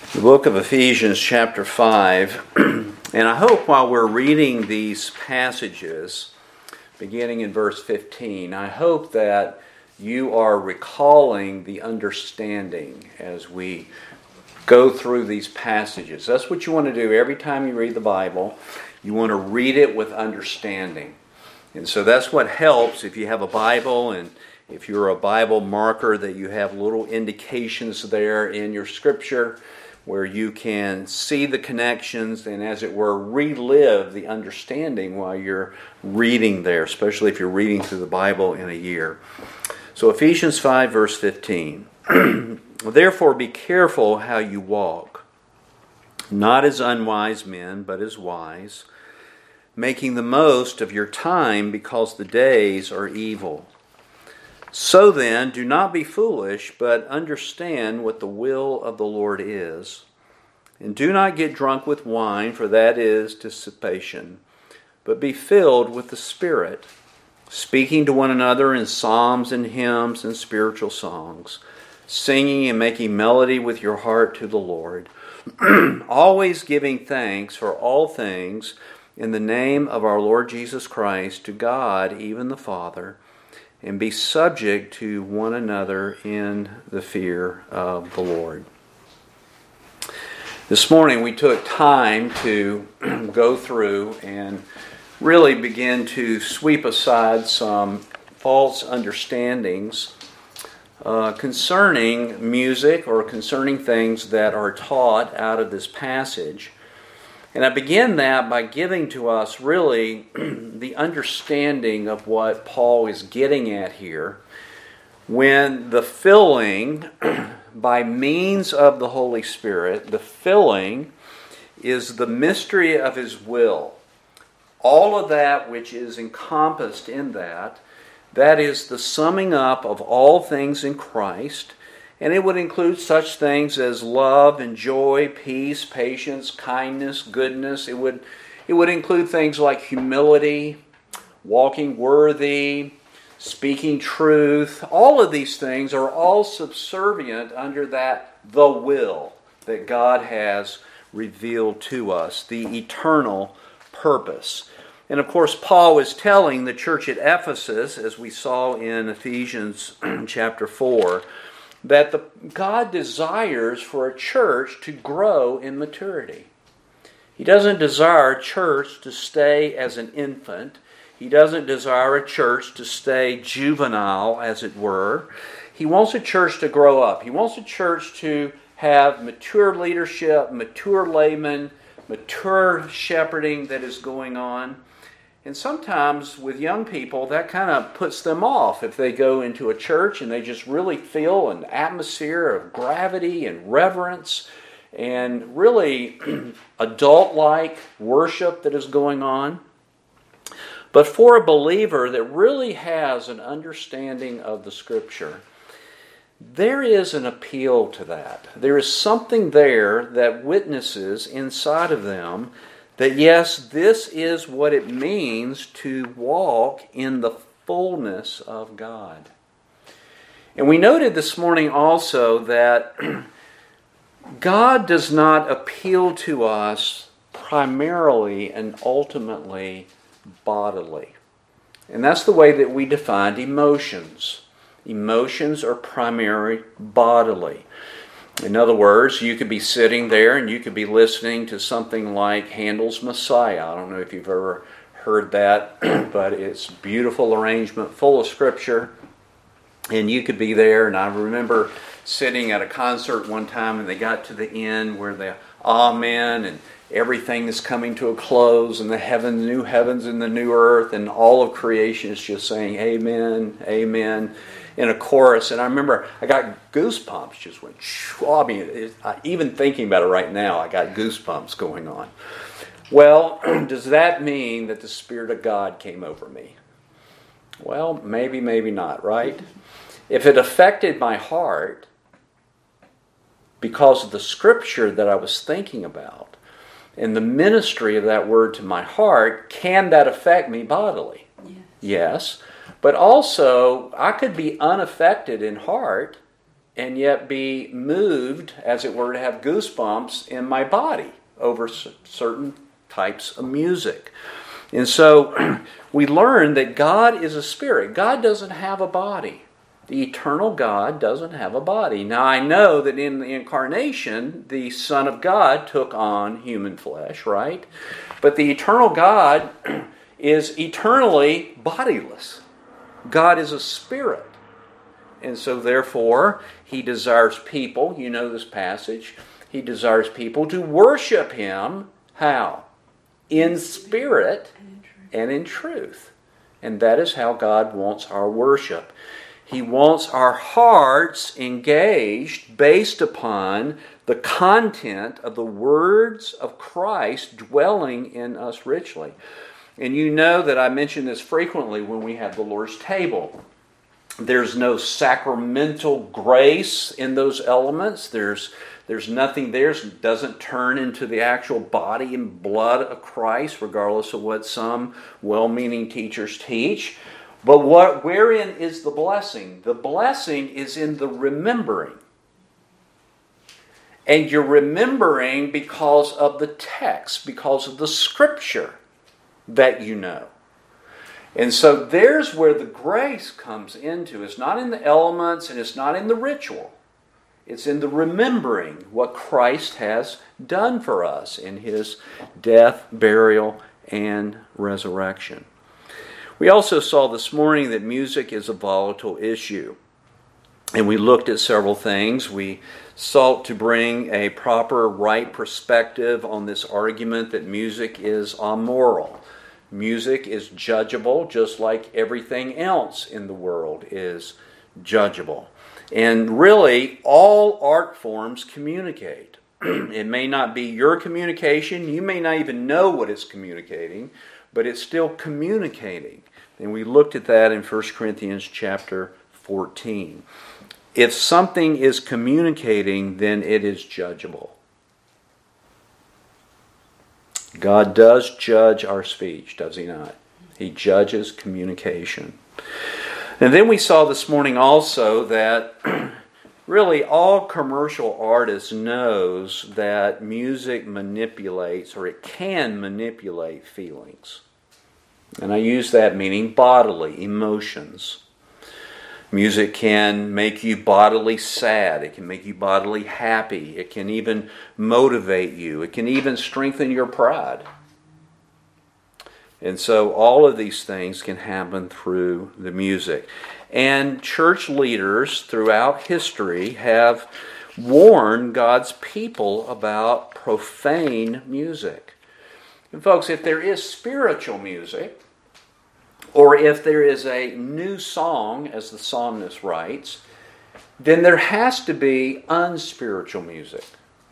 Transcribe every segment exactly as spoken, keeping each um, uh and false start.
The book of Ephesians chapter five, and I hope while we're reading these passages, beginning in verse fifteen, I hope that you are recalling the understanding as we go through these passages. That's what you want to do every time you read the Bible. You want to read it with understanding. And so that's what helps if you have a Bible, and if you're a Bible marker, that you have little indications there in your scripture where you can see the connections and, as it were, relive the understanding while you're reading there, especially if you're reading through the Bible in a year. So Ephesians five, verse fifteen. Therefore be careful how you walk, not as unwise men, but as wise, making the most of your time because the days are evil. So then, do not be foolish, but understand what the will of the Lord is. And do not get drunk with wine, for that is dissipation, but be filled with the Spirit, speaking to one another in psalms and hymns and spiritual songs, singing and making melody with your heart to the Lord, always giving thanks for all things in the name of our Lord Jesus Christ to God, even the Father, and be subject to one another in the fear of the Lord. This morning we took time to go through and really begin to sweep aside some false understandings uh, concerning music or concerning things that are taught out of this passage. And I begin that by giving to us really the understanding of what Paul is getting at here when the filling by means of the Holy Spirit, the filling is the mystery of His will. All of that which is encompassed in that, that is the summing up of all things in Christ. And it would include such things as love and joy, peace, patience, kindness, goodness. It would, it would include things like humility, walking worthy, speaking truth. All of these things are all subservient under that the will that God has revealed to us, the eternal purpose. And of course, Paul is telling the church at Ephesus, as we saw in Ephesians chapter four, that the, God desires for a church to grow in maturity. He doesn't desire a church to stay as an infant. He doesn't desire a church to stay juvenile, as it were. He wants a church to grow up. He wants a church to have mature leadership, mature laymen, mature shepherding that is going on. And sometimes with young people, that kind of puts them off if they go into a church and they just really feel an atmosphere of gravity and reverence and really adult-like worship that is going on. But for a believer that really has an understanding of the Scripture, there is an appeal to that. There is something there that witnesses inside of them that yes, this is what it means to walk in the fullness of God. And we noted this morning also that God does not appeal to us primarily and ultimately bodily. And that's the way that we defined emotions. Emotions are primarily bodily. In other words, you could be sitting there and you could be listening to something like Handel's Messiah. I don't know if you've ever heard that, but it's a beautiful arrangement, full of Scripture. And you could be there, and I remember sitting at a concert one time and they got to the end where the Amen and everything is coming to a close and the heaven, new heavens and the new earth and all of creation is just saying Amen, Amen in a chorus. And I remember I got goosebumps, just went, I mean, it, I, even thinking about it right now, I got goosebumps going on. Well, does that mean that the Spirit of God came over me? Well, maybe, maybe not, right? If it affected my heart because of the Scripture that I was thinking about and the ministry of that word to my heart, can that affect me bodily? Yes. Yes. But also, I could be unaffected in heart and yet be moved, as it were, to have goosebumps in my body over certain types of music. And so we learn that God is a spirit. God doesn't have a body. The eternal God doesn't have a body. Now I know that in the incarnation, the Son of God took on human flesh, right? But the eternal God is eternally bodiless. God is a spirit. And so therefore, He desires people, you know this passage, He desires people to worship Him, how? In spirit and in truth. And that is how God wants our worship. He wants our hearts engaged based upon the content of the words of Christ dwelling in us richly. And you know that I mention this frequently when we have the Lord's table. There's no sacramental grace in those elements. There's There's nothing there. It doesn't turn into the actual body and blood of Christ, regardless of what some well-meaning teachers teach. But what, wherein is the blessing? The blessing is in the remembering. And you're remembering because of the text, because of the Scripture that you know. And so there's where the grace comes into. It's not in the elements and it's not in the ritual. It's in the remembering what Christ has done for us in His death, burial, and resurrection. We also saw this morning that music is a volatile issue. And we looked at several things. We sought to bring a proper, right perspective on this argument that music is amoral. Music is judgeable, just like everything else in the world is judgeable. And really, all art forms communicate. It may not be your communication. You may not even know what it's communicating, but it's still communicating. And we looked at that in First Corinthians chapter fourteen. If something is communicating, then it is judgeable. God does judge our speech, does He not? He judges communication. And then we saw this morning also that really all commercial artists knows that music manipulates, or it can manipulate, feelings. And I use that meaning bodily, emotions. Music can make you bodily sad. It can make you bodily happy. It can even motivate you. It can even strengthen your pride. And so all of these things can happen through the music. And church leaders throughout history have warned God's people about profane music. And folks, if there is spiritual music, or if there is a new song, as the psalmist writes, then there has to be unspiritual music.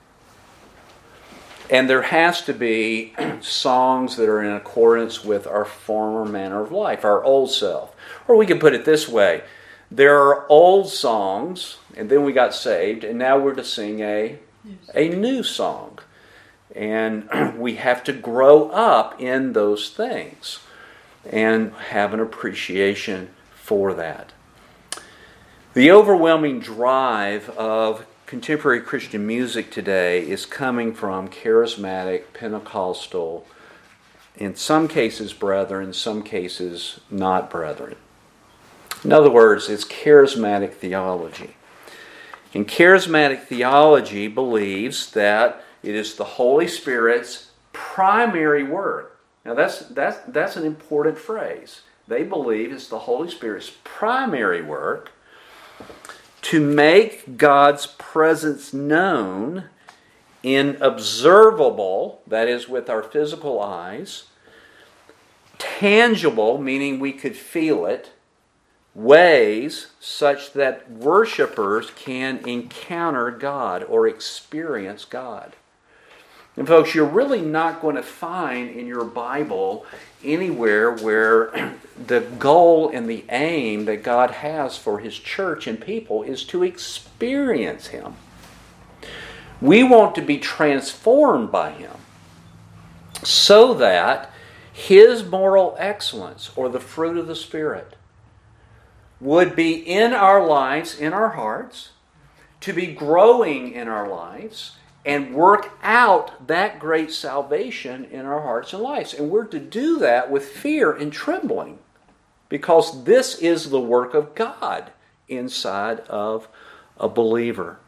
And there has to be songs that are in accordance with our former manner of life, our old self. Or we can put it this way. There are old songs, and then we got saved, and now we're to sing a, a new song. And we have to grow up in those things and have an appreciation for that. The overwhelming drive of contemporary Christian music today is coming from charismatic, Pentecostal, in some cases brethren, in some cases not brethren. In other words, it's charismatic theology. And charismatic theology believes that it is the Holy Spirit's primary work. Now that's, that's, that's an important phrase. They believe it's the Holy Spirit's primary work to make God's presence known in observable, that is with our physical eyes, tangible, meaning we could feel it, ways such that worshipers can encounter God or experience God. And folks, you're really not going to find in your Bible anywhere where the goal and the aim that God has for His church and people is to experience Him. We want to be transformed by Him so that His moral excellence, or the fruit of the Spirit, would be in our lives, in our hearts, to be growing in our lives and work out that great salvation in our hearts and lives. And we're to do that with fear and trembling, because this is the work of God inside of a believer.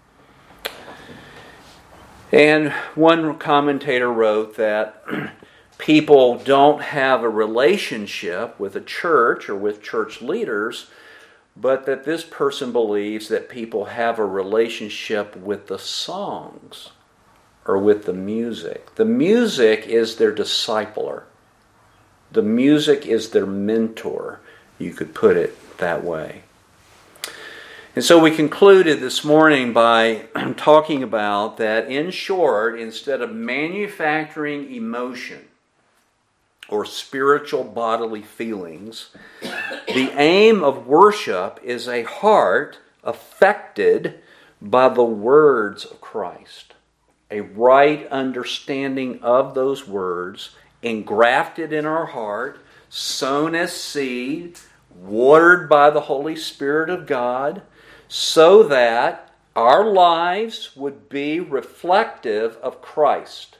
And one commentator wrote that people don't have a relationship with a church or with church leaders, but that this person believes that people have a relationship with the songs or with the music. The music is their discipler. The music is their mentor. You could put it that way. And so we concluded this morning by talking about that, in short, instead of manufacturing emotion or spiritual bodily feelings, the aim of worship is a heart affected by the words of Christ. A right understanding of those words, engrafted in our heart, sown as seed, watered by the Holy Spirit of God, so that our lives would be reflective of Christ,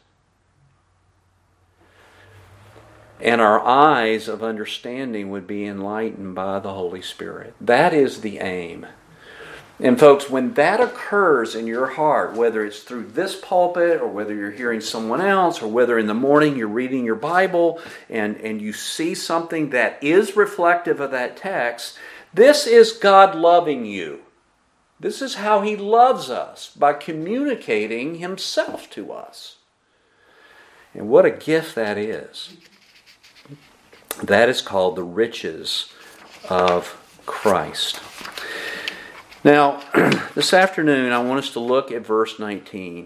and our eyes of understanding would be enlightened by the Holy Spirit. That is the aim. And folks, when that occurs in your heart, whether it's through this pulpit or whether you're hearing someone else or whether in the morning you're reading your Bible and, and you see something that is reflective of that text, this is God loving you. This is how He loves us, by communicating Himself to us. And what a gift that is. That is called the riches of Christ. Now, this afternoon I want us to look at verse nineteen.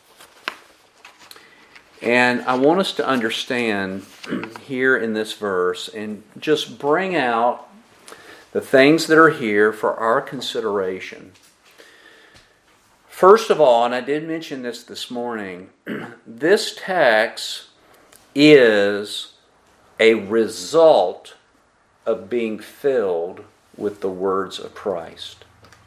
And I want us to understand here in this verse and just bring out the things that are here for our consideration. First of all, and I did mention this this morning, this text is a result of being filled with the words of Christ.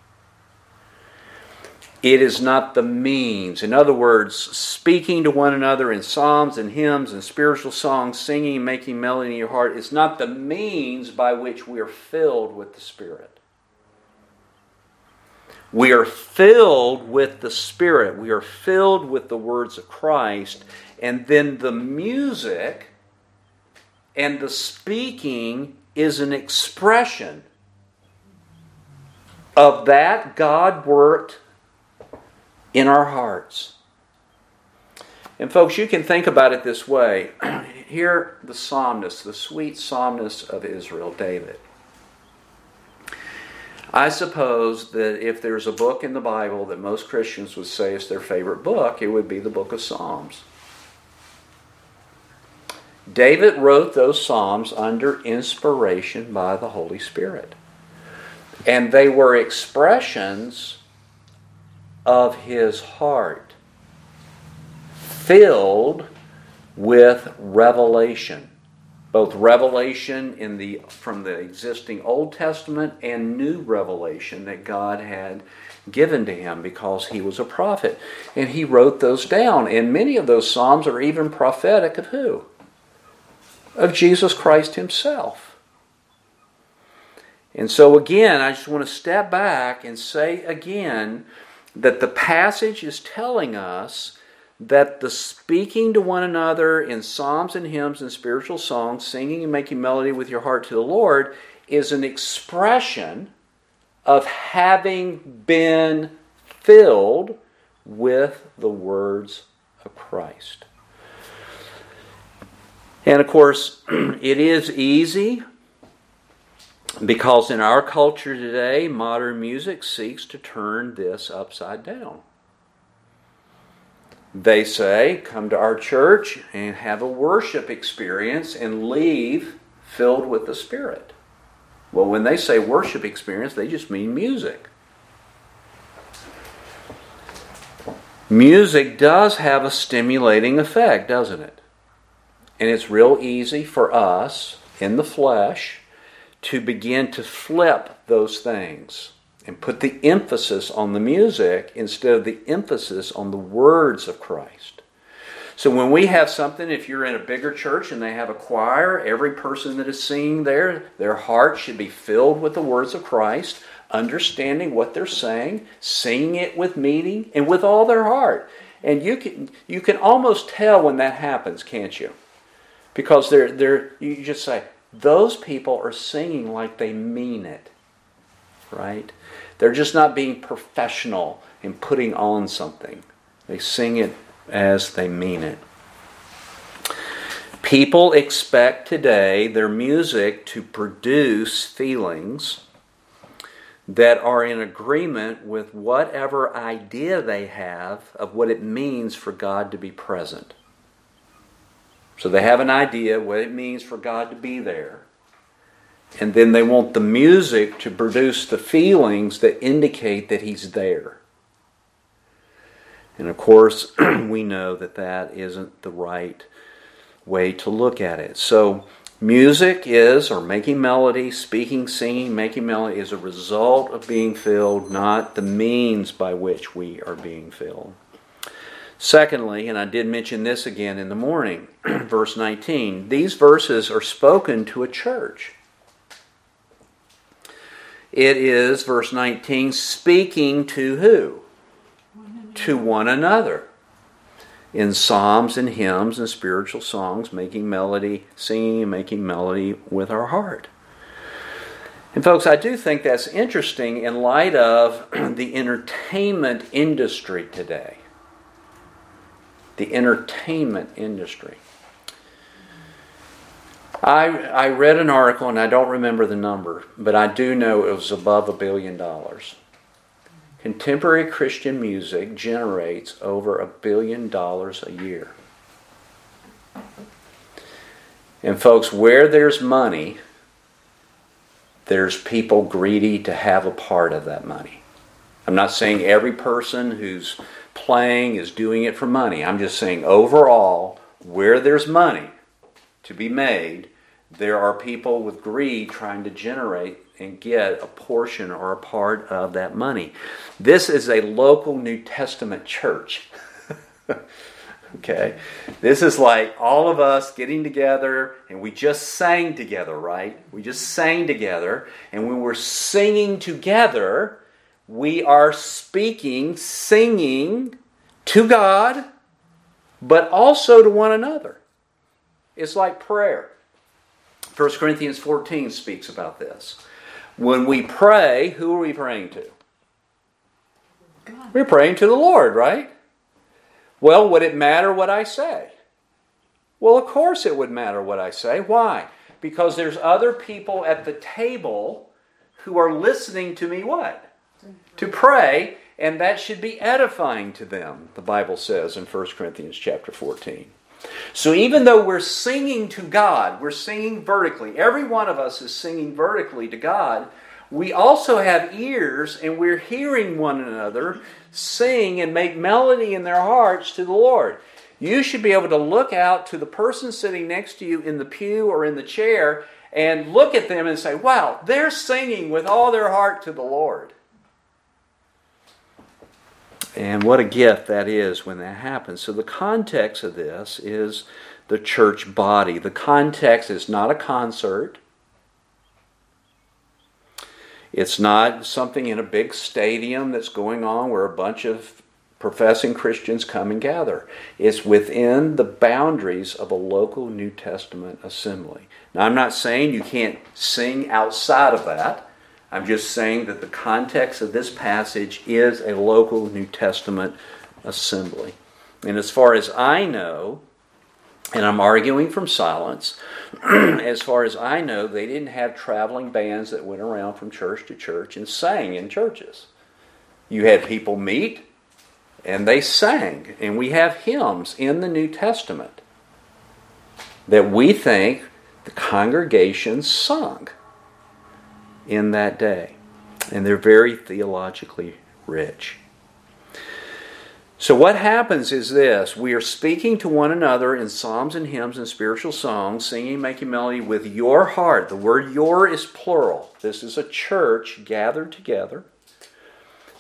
It is not the means. In other words, speaking to one another in psalms and hymns and spiritual songs, singing and making melody in your heart, is not the means by which we are filled with the Spirit. We are filled with the Spirit. We are filled with the words of Christ. And then the music and the speaking is an expression of that God worked in our hearts. And folks, you can think about it this way. Here, the psalmist, the sweet psalmist of Israel, David. I suppose that if there's a book in the Bible that most Christians would say is their favorite book, it would be the book of Psalms. David wrote those Psalms under inspiration by the Holy Spirit. And they were expressions of his heart, filled with revelation, both revelation in the from the existing Old Testament and new revelation that God had given to him because he was a prophet. And he wrote those down. And many of those Psalms are even prophetic of who? Of Jesus Christ Himself. And so again, I just want to step back and say again that the passage is telling us that the speaking to one another in psalms and hymns and spiritual songs, singing and making melody with your heart to the Lord, is an expression of having been filled with the words of Christ. And of course, it is easy, because in our culture today, modern music seeks to turn this upside down. They say, come to our church and have a worship experience and leave filled with the Spirit. Well, when they say worship experience, they just mean music. Music does have a stimulating effect, doesn't it? And it's real easy for us in the flesh to begin to flip those things and put the emphasis on the music instead of the emphasis on the words of Christ. So when we have something, if you're in a bigger church and they have a choir, every person that is singing there, their heart should be filled with the words of Christ, understanding what they're saying, singing it with meaning and with all their heart. And you can you can almost tell when that happens, can't you? Because they're they're you just say, those people are singing like they mean it. Right? They're just not being professional in putting on something. They sing it as they mean it. People expect today their music to produce feelings that are in agreement with whatever idea they have of what it means for God to be present. So they have an idea what it means for God to be there. And then they want the music to produce the feelings that indicate that He's there. And of course, we know that that isn't the right way to look at it. So music is, or making melody, speaking, singing, making melody is a result of being filled, not the means by which we are being filled. Secondly, and I did mention this again in the morning, verse nineteen, these verses are spoken to a church. It is, verse nineteen, speaking to who? One to one another. In psalms and hymns and spiritual songs, making melody, singing and making melody with our heart. And folks, I do think that's interesting in light of the entertainment industry today. The entertainment industry. I, I read an article, and I don't remember the number, but I do know it was above a billion dollars. Contemporary Christian music generates over a billion dollars a year. And folks, where there's money, there's people greedy to have a part of that money. I'm not saying every person who's playing is doing it for money. I'm just saying overall, where there's money to be made, there are people with greed trying to generate and get a portion or a part of that money. This is a local New Testament church. Okay? This is like all of us getting together, and we just sang together, right? We just sang together, and when we're singing together, we are speaking, singing to God, but also to one another. It's like prayer. First Corinthians fourteen speaks about this. When we pray, who are we praying to? God. We're praying to the Lord, right? Well, would it matter what I say? Well, of course it would matter what I say. Why? Because there's other people at the table who are listening to me what? To pray, and that should be edifying to them, the Bible says in First Corinthians chapter fourteen. So even though we're singing to God, we're singing vertically, every one of us is singing vertically to God, we also have ears and we're hearing one another sing and make melody in their hearts to the Lord. You should be able to look out to the person sitting next to you in the pew or in the chair and look at them and say, wow, they're singing with all their heart to the Lord. And what a gift that is when that happens. So the context of this is the church body. The context is not a concert. It's not something in a big stadium that's going on where a bunch of professing Christians come and gather. It's within the boundaries of a local New Testament assembly. Now, I'm not saying you can't sing outside of that. I'm just saying that the context of this passage is a local New Testament assembly. And as far as I know, and I'm arguing from silence, as far as I know, they didn't have traveling bands that went around from church to church and sang in churches. You had people meet, and they sang. And we have hymns in the New Testament that we think the congregation sung in that day. And they're very theologically rich. So what happens is this. We are speaking to one another in psalms and hymns and spiritual songs, singing, making melody with your heart. The word your is plural. This is a church gathered together.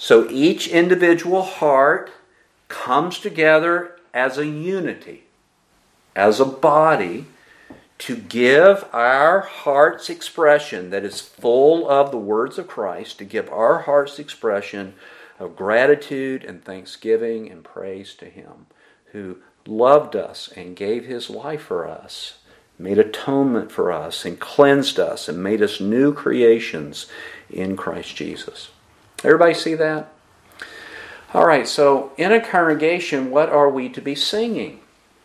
So each individual heart comes together as a unity, as a body, to give our heart's expression that is full of the words of Christ, to give our heart's expression of gratitude and thanksgiving and praise to Him, who loved us and gave His life for us, made atonement for us, and cleansed us, and made us new creations in Christ Jesus. Everybody see that? All right, so in a congregation, what are we to be singing?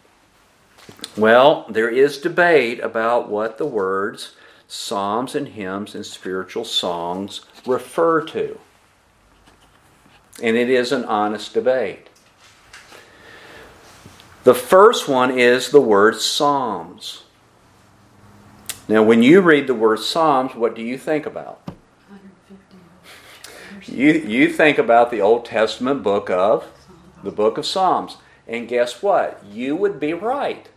Well, there is debate about what the words psalms and hymns and spiritual songs refer to. And it is an honest debate. The first one is the word psalms. Now, when you read the word psalms, what do you think about? one hundred fifty. You, you think about the Old Testament book of, the book of Psalms. And guess what? You would be right.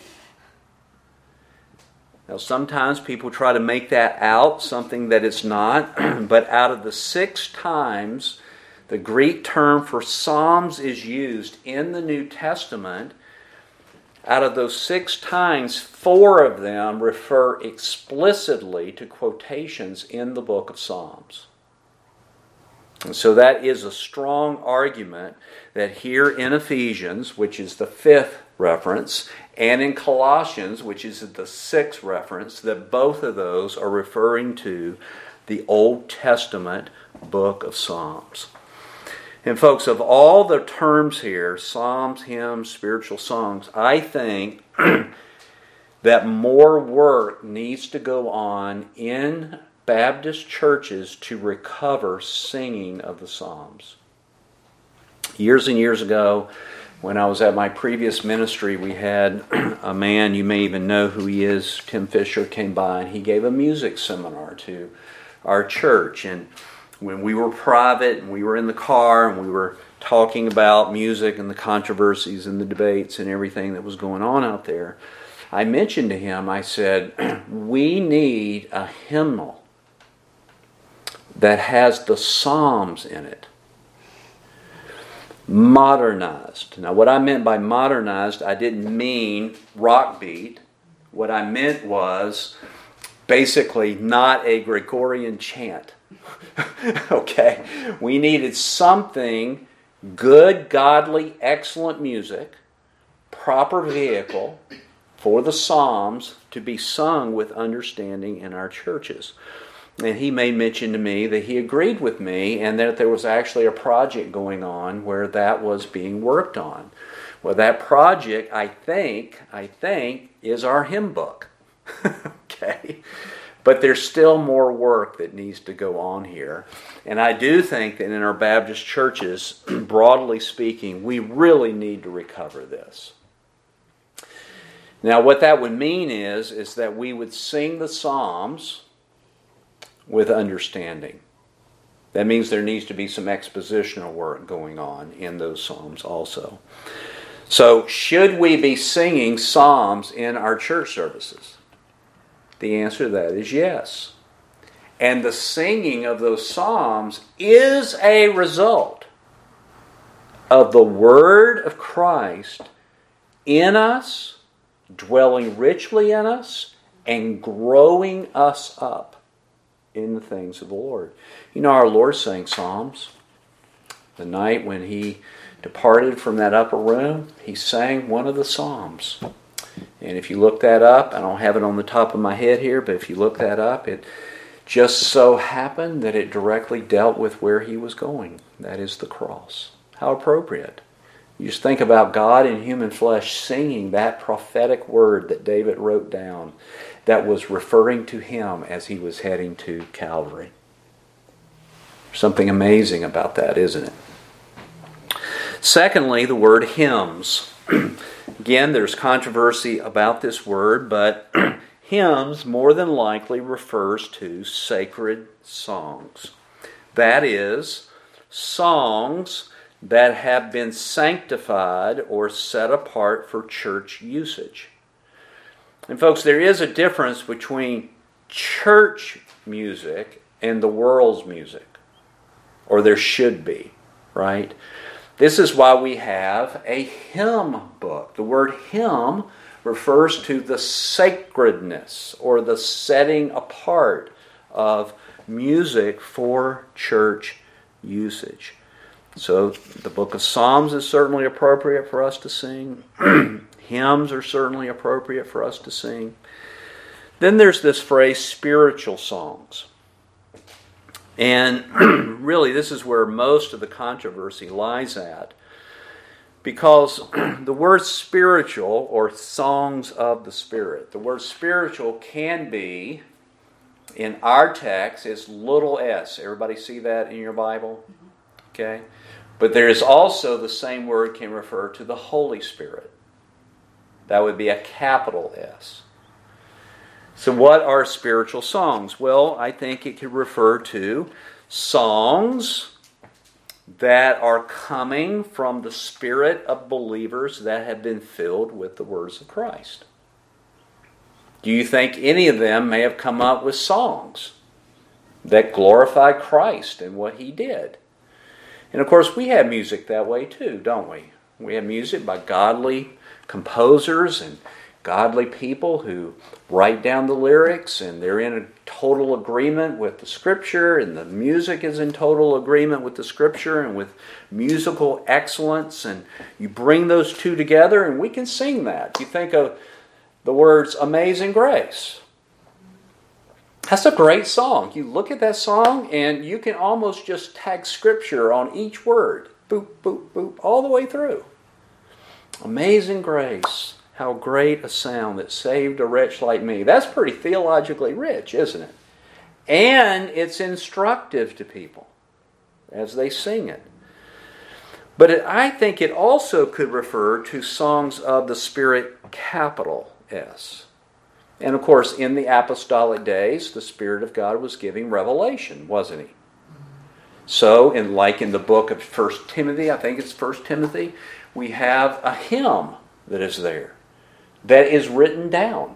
Now, sometimes people try to make that out something that it's not, but out of the six times the Greek term for psalms is used in the New Testament, out of those six times, four of them refer explicitly to quotations in the book of Psalms. And so that is a strong argument that here in Ephesians, which is the fifth reference, and in Colossians, which is the sixth reference, that both of those are referring to the Old Testament book of Psalms. And folks, of all the terms here, psalms, hymns, spiritual songs, I think that more work needs to go on in Baptist churches to recover singing of the psalms. Years and years ago, when I was at my previous ministry, we had a man, you may even know who he is, Tim Fisher, came by and he gave a music seminar to our church. And when we were private and we were in the car and we were talking about music and the controversies and the debates and everything that was going on out there, I mentioned to him, I said, we need a hymnal that has the Psalms in it. Modernized. Now, what I meant by modernized, I didn't mean rock beat. What I meant was basically not a Gregorian chant. Okay? We needed something good, godly, excellent music, proper vehicle for the Psalms to be sung with understanding in our churches. And he made mention to me that he agreed with me and that there was actually a project going on where that was being worked on. Well, that project, I think, I think, is our hymn book. Okay? But there's still more work that needs to go on here. And I do think that in our Baptist churches, broadly speaking, we really need to recover this. Now, what that would mean is, is that we would sing the Psalms with understanding. That means there needs to be some expositional work going on in those Psalms also. So, should we be singing Psalms in our church services? The answer to that is yes. And the singing of those Psalms is a result of the Word of Christ in us, dwelling richly in us, and growing us up in the things of the Lord. You know, our Lord sang Psalms. The night when He departed from that upper room, He sang one of the Psalms. And if you look that up, I don't have it on the top of my head here, but if you look that up, it just so happened that it directly dealt with where He was going. That is the cross. How appropriate. You just think about God in human flesh singing that prophetic word that David wrote down that was referring to him as he was heading to Calvary. Something amazing about that, isn't it? Secondly, the word hymns. Again, there's controversy about this word, but hymns more than likely refers to sacred songs. That is, songs that have been sanctified or set apart for church usage. And folks, there is a difference between church music and the world's music. or there should be, right? This is why we have a hymn book. The word hymn refers to the sacredness or the setting apart of music for church usage. So the book of Psalms is certainly appropriate for us to sing. Hymns are certainly appropriate for us to sing. Then there's this phrase, spiritual songs. And really, this is where most of the controversy lies at. Because the word spiritual, or songs of the Spirit, the word spiritual can be, in our text, it's little s. Everybody see that in your Bible? Okay? But there is also the same word can refer to the Holy Spirit. That would be a capital S. So what are spiritual songs? Well, I think it could refer to songs that are coming from the spirit of believers that have been filled with the words of Christ. Do you think any of them may have come up with songs that glorify Christ and what He did? And of course, we have music that way too, don't we? We have music by godly composers and godly people who write down the lyrics, and they're in a total agreement with the Scripture, and the music is in total agreement with the Scripture and with musical excellence, and you bring those two together and we can sing that. You think of the words Amazing Grace. That's a great song. You look at that song and you can almost just tag Scripture on each word. Boop, boop, boop, all the way through. Amazing grace. How great a sound that saved a wretch like me. That's pretty theologically rich, isn't it? And it's instructive to people as they sing it. But it, I think it also could refer to songs of the Spirit, capital S. And of course, in the apostolic days, the Spirit of God was giving revelation, wasn't He? So, in like in the book of First Timothy, I think it's First Timothy, we have a hymn that is there, that is written down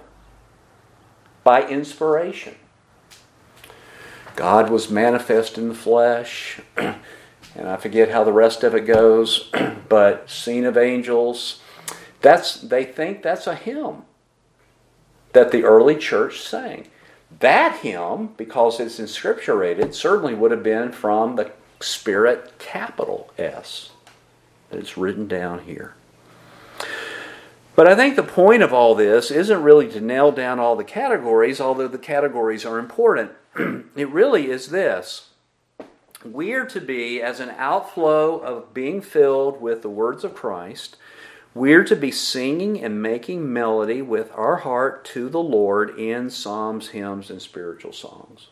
by inspiration. God was manifest in the flesh, and I forget how the rest of it goes, but seen of angels. That's they think that's a hymn that the early church sang. That hymn, because it's inscripturated, certainly would have been from the Spirit, capital S, that it's written down here. But I think the point of all this isn't really to nail down all the categories, although the categories are important. It really is this. We are to be, as an outflow of being filled with the words of Christ, we're to be singing and making melody with our heart to the Lord in psalms, hymns, and spiritual songs.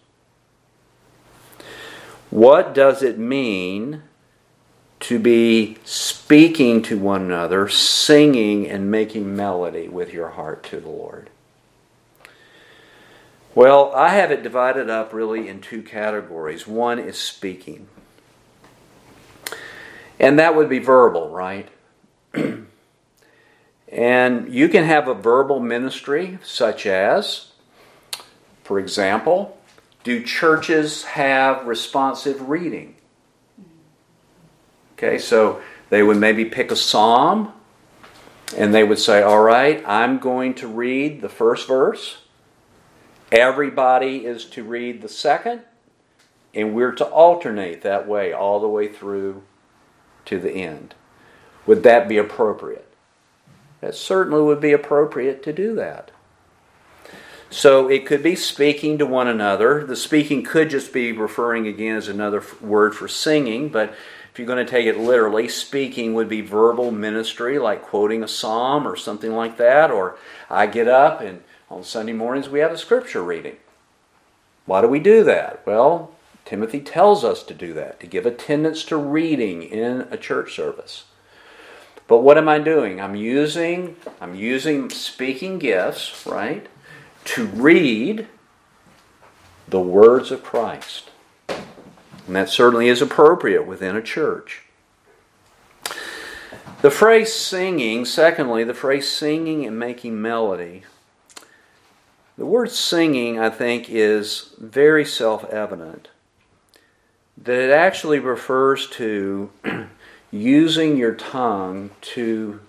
What does it mean to be speaking to one another, singing and making melody with your heart to the Lord? Well, I have it divided up really in two categories. One is speaking. And that would be verbal, right? And you can have a verbal ministry such as, for example, do churches have responsive reading? Okay, so they would maybe pick a psalm and they would say, all right, I'm going to read the first verse. Everybody is to read the second, and we're to alternate that way all the way through to the end. Would that be appropriate? That certainly would be appropriate to do that. So it could be speaking to one another. The speaking could just be referring again as another word for singing, but if you're going to take it literally, speaking would be verbal ministry, like quoting a psalm or something like that. Or I get up and on Sunday mornings we have a scripture reading. Why do we do that? Well, Timothy tells us to do that, to give attendance to reading in a church service. But what am I doing? I'm using, I'm using speaking gifts, right, to read the words of Christ. And that certainly is appropriate within a church. The phrase singing, secondly, the phrase singing and making melody. The word singing, I think, is very self-evident. that it actually refers to using your tongue to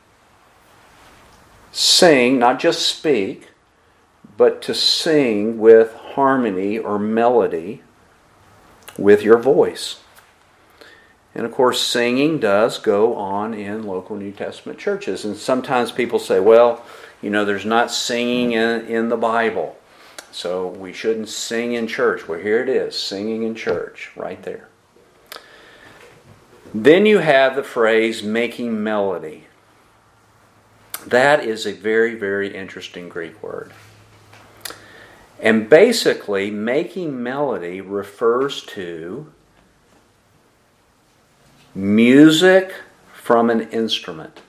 sing, not just speak, but to sing with harmony or melody with your voice. And of course, singing does go on in local New Testament churches. And sometimes people say, well, you know, there's not singing in, in the Bible, so we shouldn't sing in church. Well, here it is, singing in church, right there. Then you have the phrase, making melody. That is a very, very interesting Greek word. And basically, making melody refers to music from an instrument.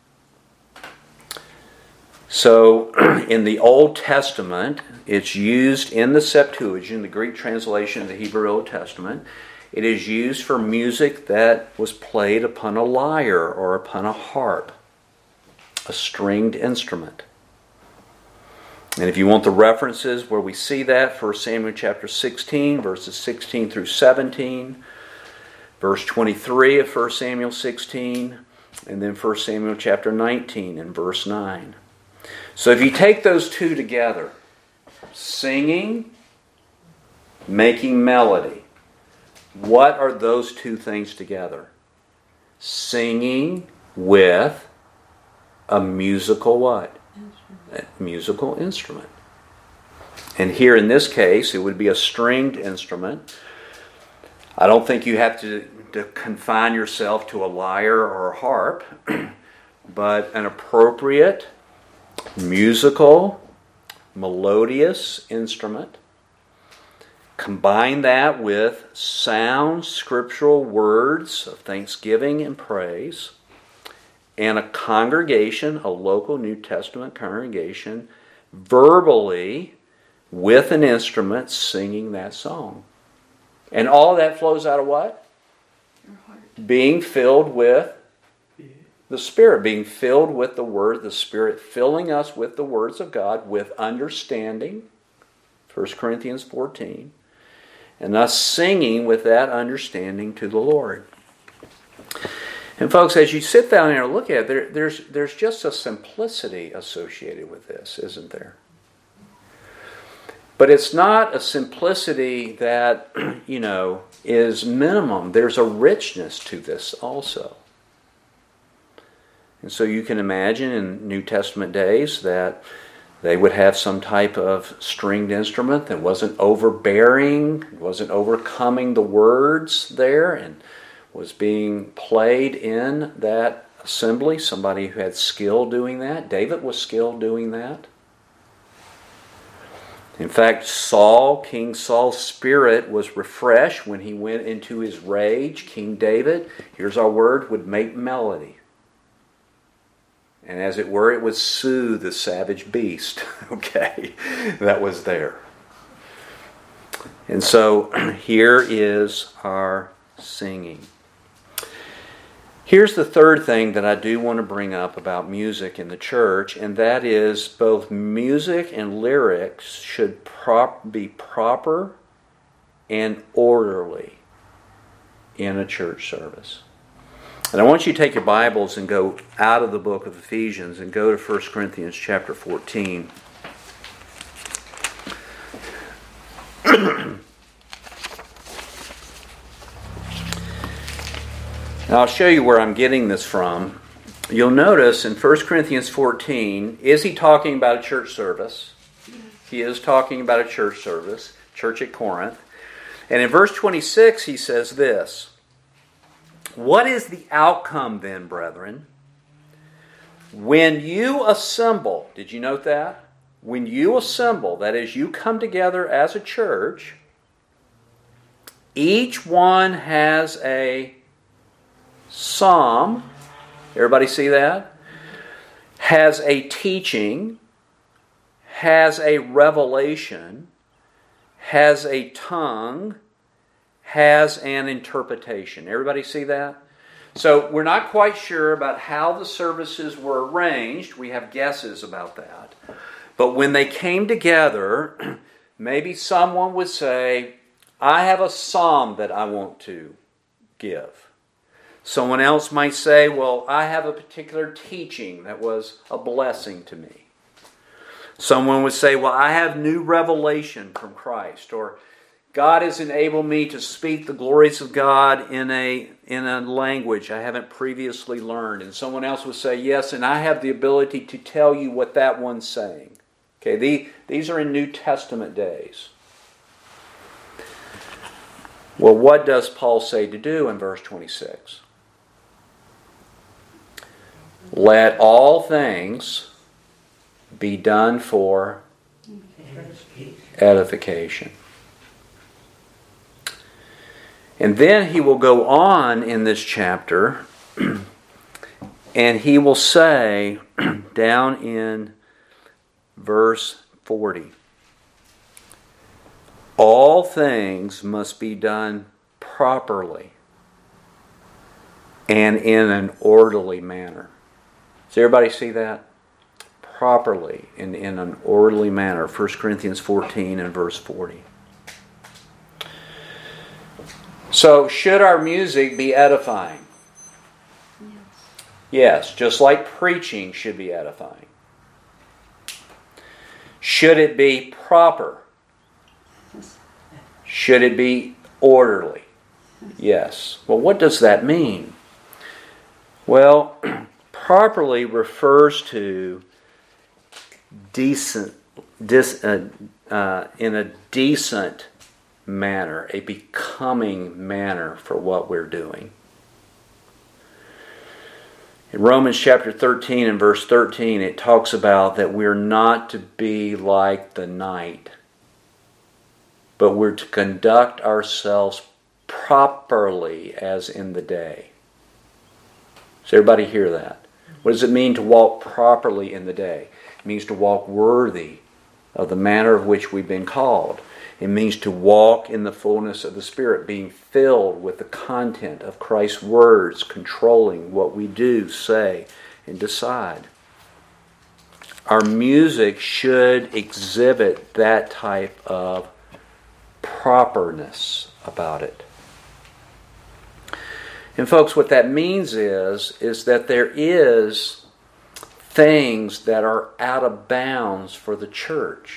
So, in the Old Testament, it's used in the Septuagint, the Greek translation of the Hebrew Old Testament. It is used for music that was played upon a lyre or upon a harp, a stringed instrument. And if you want the references where we see that, First Samuel chapter sixteen, verses sixteen through seventeen, verse twenty-three of First Samuel sixteen, and then First Samuel chapter nineteen and verse nine. So if you take those two together, singing, making melody, what are those two things together? Singing with a musical what? A musical instrument. And here in this case, it would be a stringed instrument. I don't think you have to, to confine yourself to a lyre or a harp, but an appropriate, musical, melodious instrument. Combine that with sound scriptural words of thanksgiving and praise, and a congregation, a local New Testament congregation, verbally, with an instrument, singing that song. And all that flows out of what? Your heart. Being filled with the Spirit, being filled with the Word, the Spirit filling us with the words of God, with understanding, First Corinthians fourteen, and us singing with that understanding to the Lord. And folks, as you sit down there and look at it, there, there's, there's just a simplicity associated with this, isn't there? But it's not a simplicity that, you know, is minimum. There's a richness to this also. And so you can imagine in New Testament days that they would have some type of stringed instrument that wasn't overbearing, wasn't overcoming the words there, and was being played in that assembly. Somebody who had skill doing that. David was skilled doing that. In fact, Saul, King Saul's spirit was refreshed when he went into his rage. King David, here's our word, would make melody. And as it were, it would soothe the savage beast, okay, that was there. And so here is our singing. Here's the third thing that I do want to bring up about music in the church, and that is both music and lyrics should prop, be proper and orderly in a church service. And I want you to take your Bibles and go out of the book of Ephesians and go to First Corinthians chapter fourteen. Now I'll show you where I'm getting this from. You'll notice in First Corinthians fourteen, is he talking about a church service? He is talking about a church service, church at Corinth. And in verse twenty-six he says this, "What is the outcome then, brethren? When you assemble," did you note that? When you assemble, that is, you come together as a church, each one has a psalm, everybody see that? Has a teaching, has a revelation, has a tongue, has an interpretation. Everybody see that? So we're not quite sure about how the services were arranged. We have guesses about that. But when they came together, maybe someone would say, I have a psalm that I want to give. Someone else might say, well, I have a particular teaching that was a blessing to me. Someone would say, well, I have new revelation from Christ, or God has enabled me to speak the glories of God in a in a language I haven't previously learned. And someone else would say, yes, and I have the ability to tell you what that one's saying. Okay, the, these are in New Testament days. Well, what does Paul say to do in verse twenty-six? Let all things be done for edification. And then he will go on in this chapter and he will say down in verse forty, all things must be done properly and in an orderly manner. Does everybody see that? Properly and in an orderly manner. First Corinthians fourteen and verse forty. So, should our music be edifying? Yes. Yes, just like preaching should be edifying. Should it be proper? Yes. Should it be orderly? Yes. Well, what does that mean? Well, properly refers to decent, dis, uh, uh, in a decent manner, a becoming manner for what we're doing. In Romans chapter thirteen and verse thirteen, it talks about that we're not to be like the night, but we're to conduct ourselves properly as in the day. Does everybody hear that? What does it mean to walk properly in the day? It means to walk worthy of the manner of which we've been called. It means to walk in the fullness of the Spirit, being filled with the content of Christ's words, controlling what we do, say, and decide. Our music should exhibit that type of properness about it. And folks, what that means is, is that there is things that are out of bounds for the church.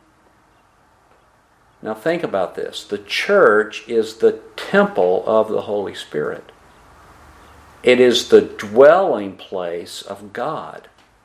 Now think about this. The church is the temple of the Holy Spirit. It is the dwelling place of God.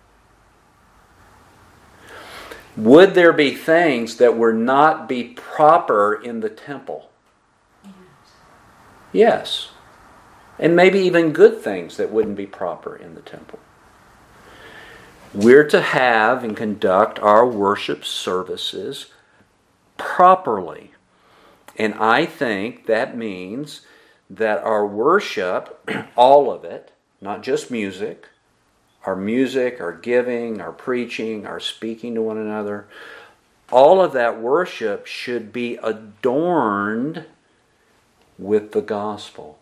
Would there be things that would not be proper in the temple? Yes. Yes. And maybe even good things that wouldn't be proper in the temple. We're to have and conduct our worship services properly. And I think that means that our worship, all of it, not just music, our music, our giving, our preaching, our speaking to one another, all of that worship should be adorned with the gospel.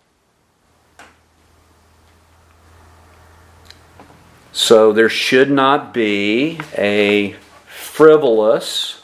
So there should not be a frivolous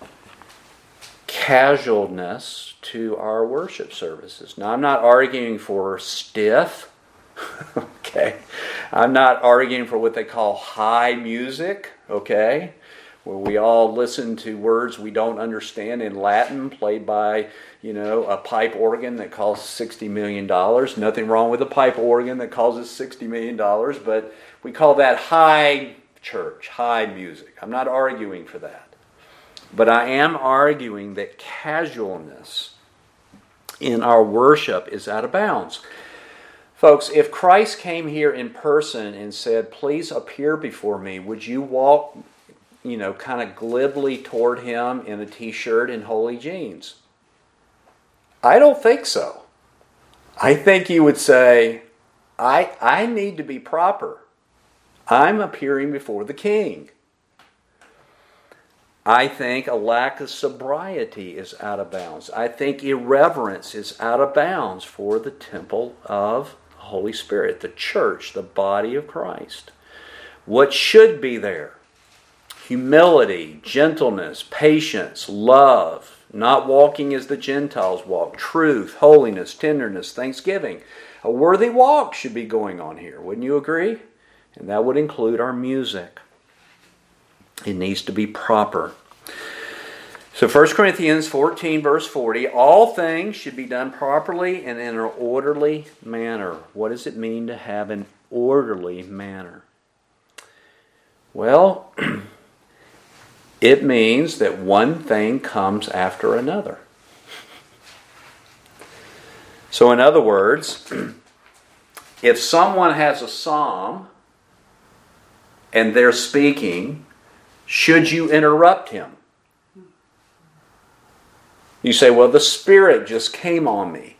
casualness to our worship services. Now, I'm not arguing for stiff, okay? I'm not arguing for what they call high music, okay? Where we all listen to words we don't understand in Latin played by, you know, a pipe organ that costs sixty million dollars. Nothing wrong with a pipe organ that costs sixty million dollars, but we call that high church, high music. I'm not arguing for that. But I am arguing that casualness in our worship is out of bounds. Folks, if Christ came here in person and said, please appear before me, would you walk, you know, kind of glibly toward him in a t-shirt and holy jeans? I don't think so. I think you would say, I, I need to be proper. I'm appearing before the King. I think a lack of sobriety is out of bounds. I think irreverence is out of bounds for the temple of the Holy Spirit, the church, the body of Christ. What should be there? Humility, gentleness, patience, love, not walking as the Gentiles walk. Truth, holiness, tenderness, thanksgiving. A worthy walk should be going on here. Wouldn't you agree? And that would include our music. It needs to be proper. So First Corinthians fourteen, verse forty, all things should be done properly and in an orderly manner. What does it mean to have an orderly manner? Well, it means that one thing comes after another. So in other words, if someone has a psalm and they're speaking, should you interrupt him? You say, well, the Spirit just came on me.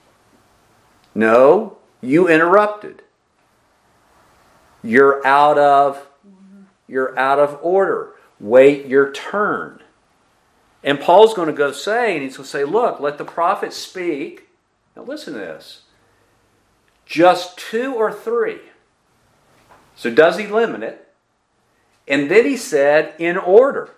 No, you interrupted. You're out of, you're out of order. Wait your turn. And Paul's going to go say, and he's going to say, look, let the prophet speak. Now listen to this. Just two or three. So does he limit it? And then he said, in order.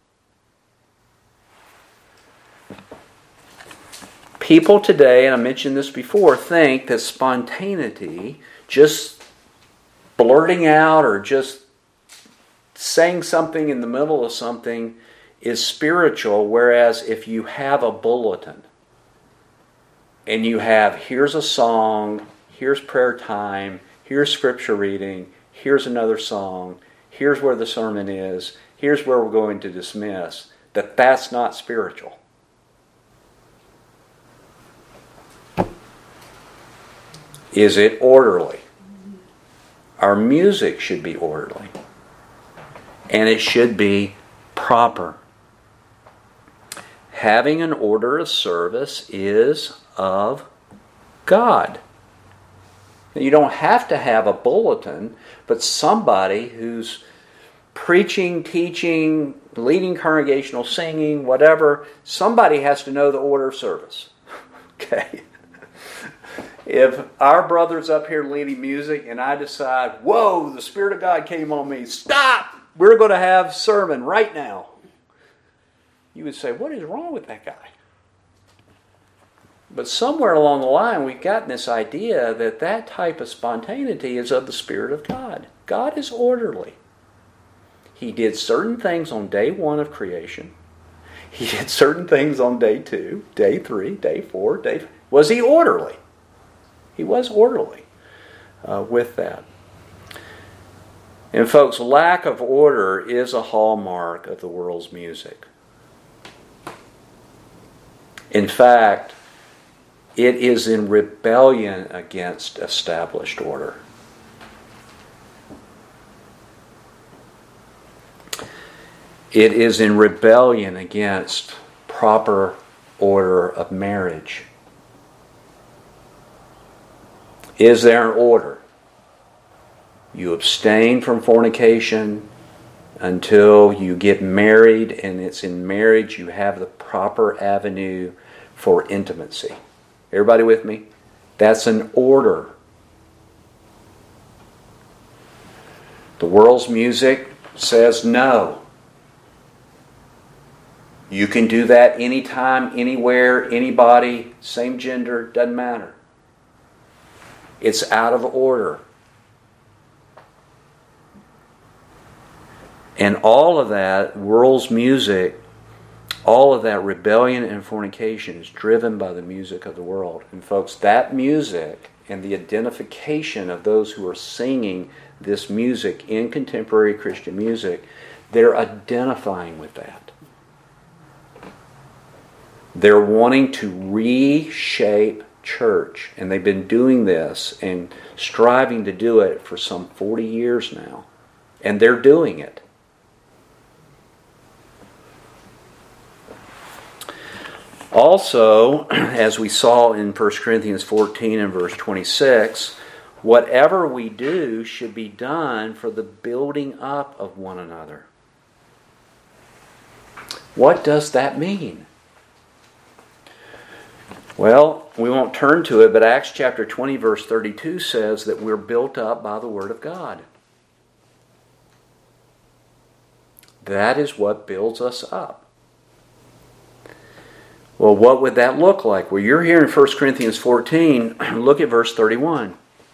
People today, and I mentioned this before, think that spontaneity, just blurting out or just saying something in the middle of something, is spiritual, whereas if you have a bulletin and you have, here's a song, here's prayer time, here's scripture reading, here's another song, here's where the sermon is, here's where we're going to dismiss, that that's not spiritual. Is it orderly? Our music should be orderly. And it should be proper. Having an order of service is of God. You don't have to have a bulletin, but somebody who's preaching, teaching, leading congregational singing, whatever, somebody has to know the order of service. Okay? If our brother's up here leading music and I decide, whoa, the Spirit of God came on me, stop! We're going to have sermon right now. You would say, what is wrong with that guy? But somewhere along the line, we've gotten this idea that that type of spontaneity is of the Spirit of God. God is orderly. He did certain things on day one of creation. He did certain things on day two, day three, day four, day... Was he orderly? He was orderly uh, with that. And folks, lack of order is a hallmark of the world's music. In fact, it is in rebellion against established order. It is in rebellion against proper order of marriage. Is there an order? You abstain from fornication until you get married, and it's in marriage you have the proper avenue for intimacy. Everybody with me? That's an order. The world's music says no. You can do that anytime, anywhere, anybody, same gender, doesn't matter. It's out of order. And all of that world's music, all of that rebellion and fornication is driven by the music of the world. And folks, that music and the identification of those who are singing this music in contemporary Christian music, they're identifying with that. They're wanting to reshape church, and they've been doing this and striving to do it for some forty years now. And they're doing it. Also, as we saw in First Corinthians fourteen and verse twenty-six, whatever we do should be done for the building up of one another. What does that mean? Well, we won't turn to it, but Acts chapter twenty verse thirty-two says that we're built up by the Word of God. That is what builds us up. Well, what would that look like? Well, you're here in First Corinthians fourteen. Look at verse thirty-one.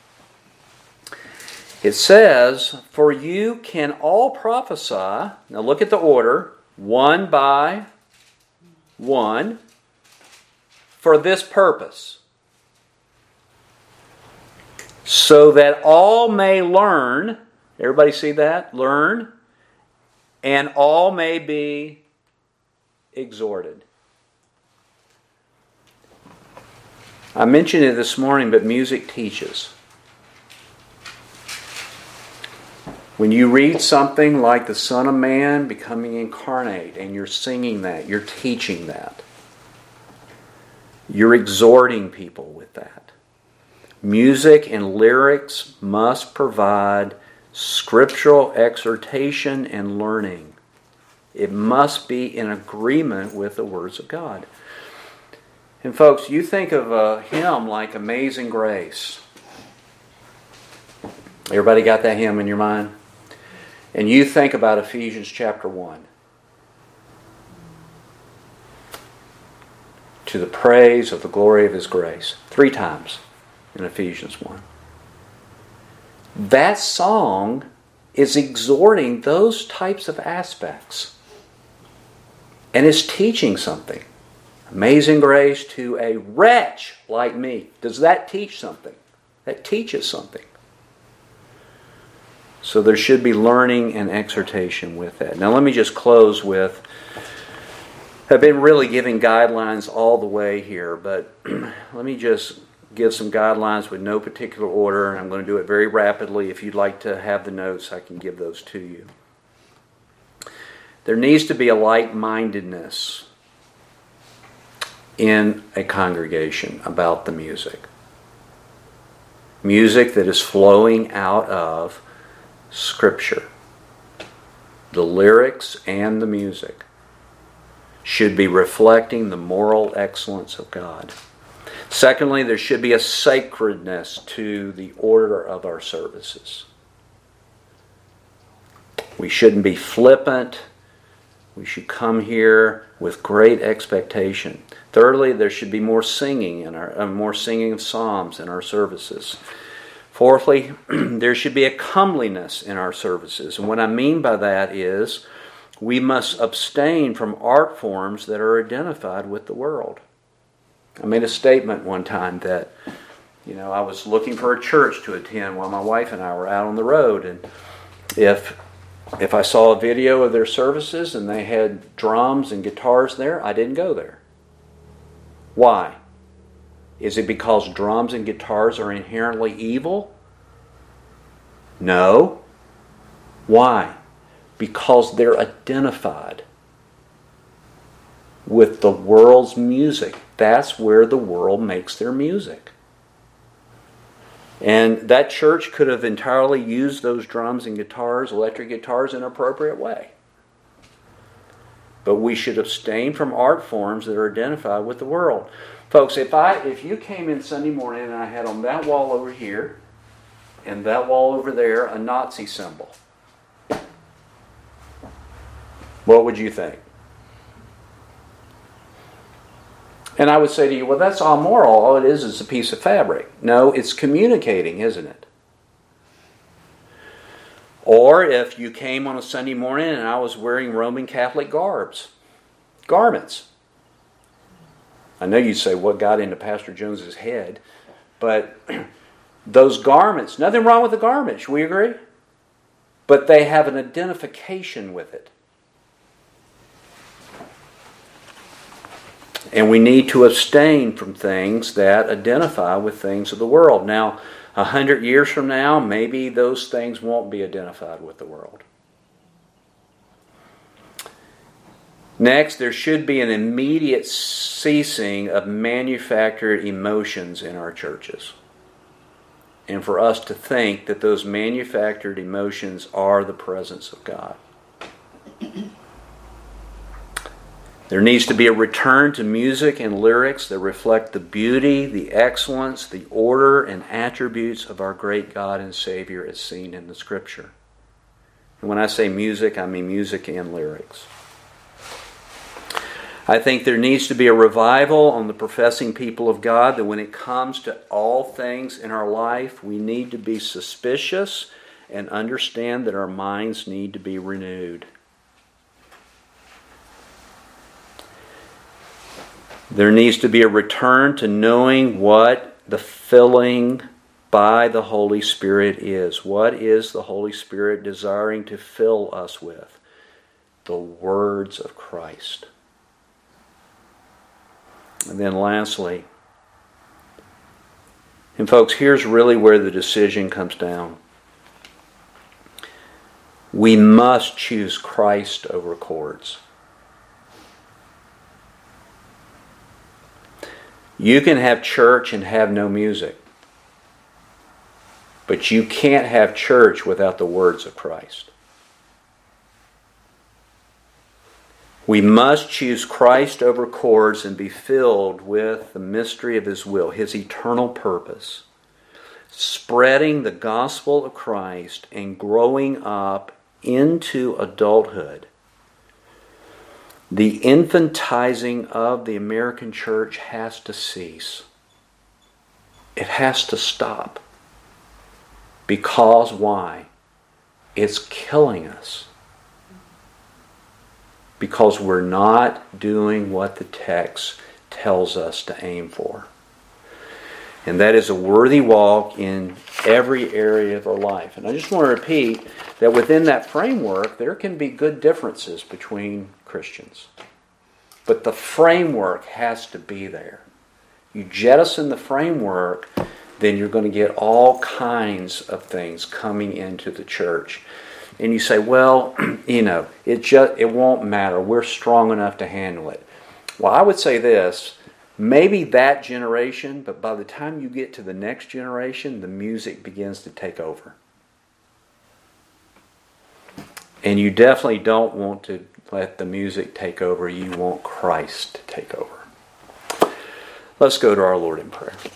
It says, "For you can all prophesy." Now look at the order. One by one. For this purpose. So that all may learn. Everybody see that? Learn. And all may be exhorted. I mentioned it this morning, but music teaches. When you read something like the Son of Man becoming incarnate and you're singing that, you're teaching that. You're exhorting people with that. Music and lyrics must provide scriptural exhortation and learning. It must be in agreement with the words of God. And folks, you think of a hymn like Amazing Grace. Everybody got that hymn in your mind? And you think about Ephesians chapter one. To the praise of the glory of His grace. Three times in Ephesians one. That song is exhorting those types of aspects. And is teaching something. Amazing grace to a wretch like me. Does that teach something? That teaches something. So there should be learning and exhortation with that. Now let me just close with, I've been really giving guidelines all the way here, but let me just give some guidelines with no particular order, and I'm going to do it very rapidly. If you'd like to have the notes, I can give those to you. There needs to be a like-mindedness in a congregation about the music. Music that is flowing out of Scripture. The lyrics and the music should be reflecting the moral excellence of God. Secondly, there should be a sacredness to the order of our services. We shouldn't be flippant. We should come here with great expectation. Thirdly, there should be more singing in our uh, more singing of psalms in our services. Fourthly, there should be a comeliness in our services. And what I mean by that is we must abstain from art forms that are identified with the world. I made a statement one time that, you know, I was looking for a church to attend while my wife and I were out on the road. And if if I saw a video of their services and they had drums and guitars there, I didn't go there. Why? Is it because drums and guitars are inherently evil? No. Why? Because they're identified with the world's music. That's where the world makes their music. And that church could have entirely used those drums and guitars, electric guitars, in an appropriate way. But we should abstain from art forms that are identified with the world. Folks, if I if you came in Sunday morning and I had on that wall over here and that wall over there a Nazi symbol, what would you think? And I would say to you, well, that's all moral. All it is is a piece of fabric. No, it's communicating, isn't it? Or if you came on a Sunday morning and I was wearing Roman Catholic garbs, garments. I know you'd say, what got into Pastor Jones's head? But those garments, nothing wrong with the garments, we agree? But they have an identification with it. And we need to abstain from things that identify with things of the world. Now, a hundred years from now, maybe those things won't be identified with the world. Next, there should be an immediate ceasing of manufactured emotions in our churches. And for us to think that those manufactured emotions are the presence of God. There needs to be a return to music and lyrics that reflect the beauty, the excellence, the order, and attributes of our great God and Savior as seen in the Scripture. And when I say music, I mean music and lyrics. I think there needs to be a revival on the professing people of God, that when it comes to all things in our life, we need to be suspicious and understand that our minds need to be renewed. There needs to be a return to knowing what the filling by the Holy Spirit is. What is the Holy Spirit desiring to fill us with? The words of Christ. And then lastly, and folks, here's really where the decision comes down. We must choose Christ over chords. You can have church and have no music, but you can't have church without the words of Christ. We must choose Christ over chords and be filled with the mystery of His will, His eternal purpose, spreading the gospel of Christ and growing up into adulthood. The infantizing of the American church has to cease. It has to stop. Because why? It's killing us. Because we're not doing what the text tells us to aim for. And that is a worthy walk in every area of our life. And I just want to repeat that within that framework, there can be good differences between Christians. But the framework has to be there. You jettison the framework, then you're going to get all kinds of things coming into the church. And you say, well, you know, it just it won't matter. We're strong enough to handle it. Well, I would say this. Maybe that generation, but by the time you get to the next generation, the music begins to take over. And you definitely don't want to let the music take over. You want Christ to take over. Let's go to our Lord in prayer.